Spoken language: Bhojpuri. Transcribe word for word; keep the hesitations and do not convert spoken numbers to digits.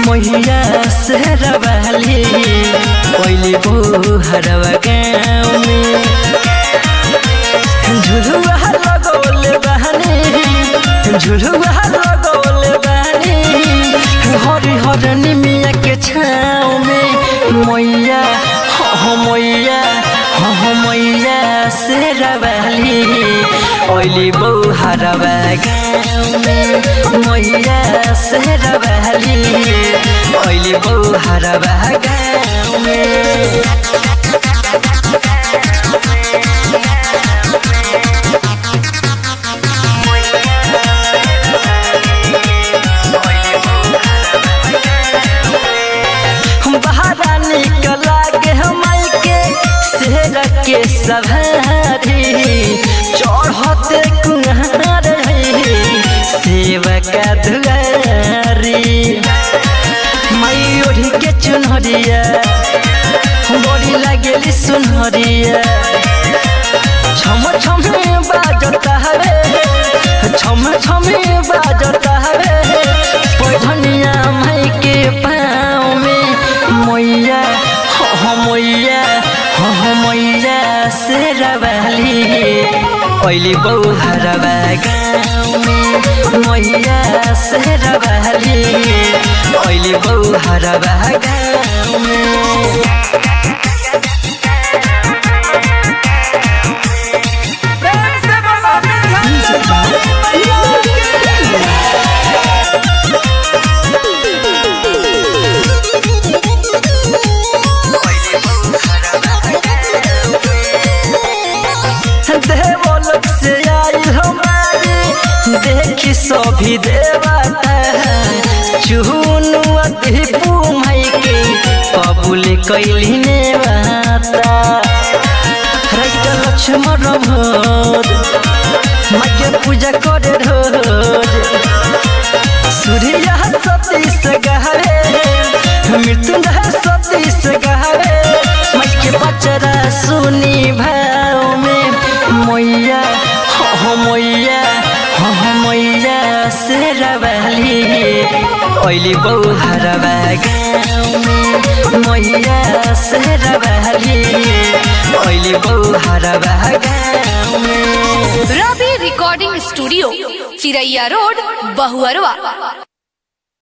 मैया शेरवाली ओइली बौहरवा गाँव में झुलुआ लगौले बहनी झुलुआ लगौले बहनी हरी हर निमिया के छाँव में मैया हो मैया हो मैया शेरवाली ओइली बौहरवा गाँव में मैया शेरवाली ओइली बौहरवा गाँव में बहरा निकला के हमाई के शेर के सवारी चढ़ते कुंहार सेवका दुआरी मई ओढ़ी के चुनहरिया बड़ी लगेली सुनहरिया छम छम बाजता है छम छम बाजता है पैठनिया माई के पाँव में मैया हो मैया हो मैया शेरवाली ओइली बौहरवा गाँव में मैया शेरवाली ओइली बौहरवा गाँव में देवलोक से आई हमारी देखी सभी देवता चुनुआ दीपू माई के कबूल कैली नेवता लक्ष्मण भोज माई के पूजा करे रोज सूर्य सतीश गहरे मृत्युंजय सतीश गहरे माई के बचरा सुनी भाव में मैया हो मैया हो मैया शेरवाली ओइली बौहरवा गाँव में मैया शेरवाली ओइली बौहरवा गाँव में। Ravi recording studio Chiraiya road Bahuarwa.